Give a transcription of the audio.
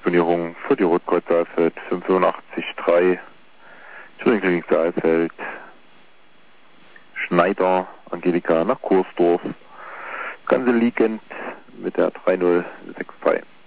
Disponierung für die Rotkreuz Saalfeld 585-3, Thüringen Saalfeld, Schneider, Angelika nach Kursdorf, Ganze liegend mit der 3063.